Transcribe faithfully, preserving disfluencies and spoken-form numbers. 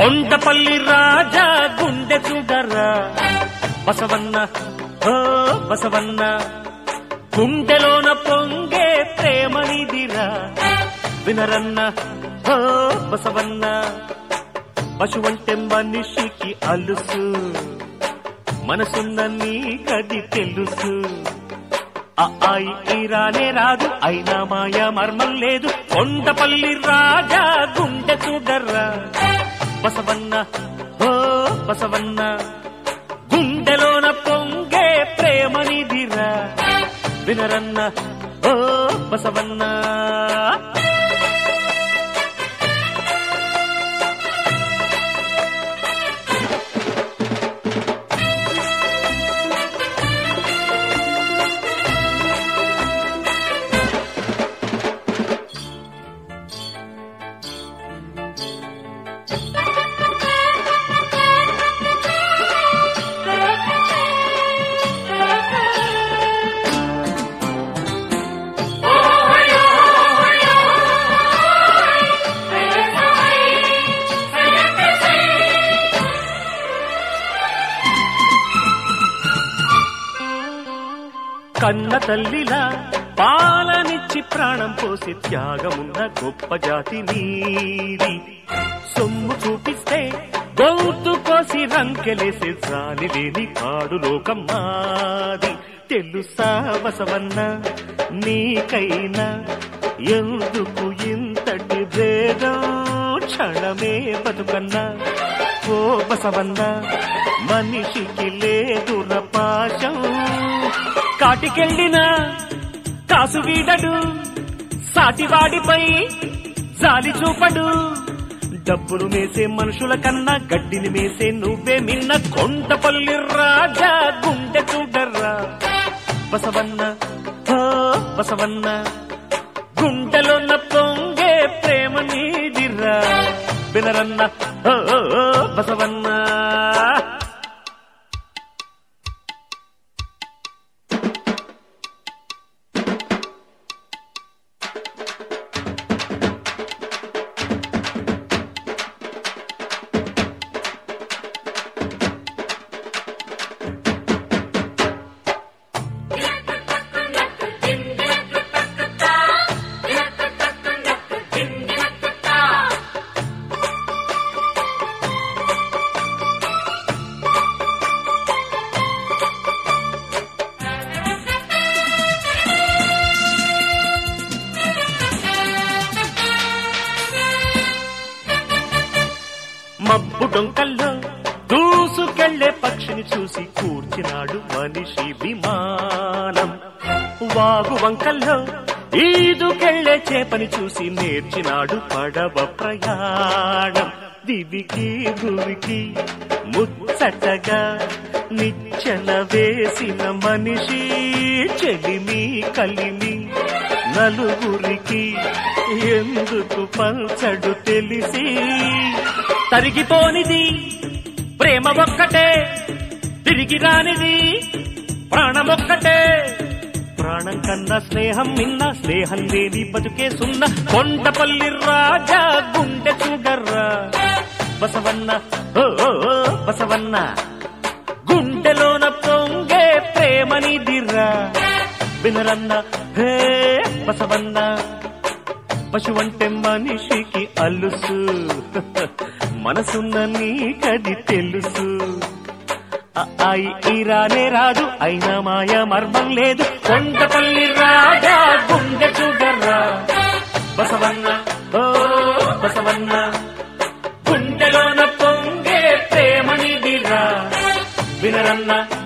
కొండపల్లి రాజా గుండె చూడరా బసవన్న ఓ బసవన్న గుండెలోన పొంగే ప్రేమనిదిరా వినరన్న ఓ బసవన్న పశువంటే మనిషికి అలుసు మనసున్న నీకది తెలుసు ఆయి ఈరానే రాదు అయినా మాయ మర్మం లేదు కొండపల్లి రాజా గుండె చూడరా బసవన్న ఓ బసవన్న గుండెలోన పొంగే ప్రేమనిదిరా వినరన్న ఓ బసవన్న కన్న తల్లిలా పాలనిచ్చి ప్రాణం పోసి త్యాగమున్న గొప్ప జాతి నీది సొమ్ము చూపిస్తే గౌతు కోసి రంకెలేసే జాలి లేని కాడు లోకం మాది తెలుసా బసవన్న నీకైనా ఎందుకు ఇంతటి భేదం క్షణమే బతుకన్నా ఓ బసవన్న మనిషికి లేదుర పాశం కాటికెళ్ళిన కాసు వీడడు సాటివాడిపై జాలి చూపడు డబ్బులు మేసే మనుషుల కన్నా గడ్డిని మేసే నువ్వే మిన్న కొండపల్లి రాజా గుండె చూడర్రా బసవన్న ఓ బసవన్న గుండెలోన పొంగే ప్రేమ నీదిరా వినరన్న ఓ బసవన్న మబ్బు డొంకల్లో దూసుకెళ్లే పక్షిని చూసి కూర్చినాడు మనిషి విమానం వాగు వంకల్లో ఈదుకెళ్లే చేపని చూసి నేర్చినాడు పడవ ప్రయాణం దివికి భువికి ముచ్చటగా నిచ్చెన వేసిన మనిషి చెలిమి కలిమి నలుగురికి ఎందుకు పంచడు తెలిసి తరిగిపోనిది ప్రేమ ఒక్కటే తిరిగి రానిది ప్రాణమొక్కటే ప్రాణం కన్నా స్నేహం మిన్న స్నేహం లేని బతుకే సున్న కొండపల్లి రాజా గుండె చూడర్రా బసవన్న ఓ బసవన్న గుండెలోన పొంగే ప్రేమనిదిరా వినరన్న హే బసవన్న పశువంటే మనిషికి అలుసు మనసున్న నీకది తెలుసు ఆయి ఈరానే రాదు అయినా మాయ మర్మం లేదు కొండపల్లి రాజా గుండె చూడర్రా బసవన్న ఓ బసవన్న గుండెలోన పొంగే ప్రేమనిదిరా వినరన్న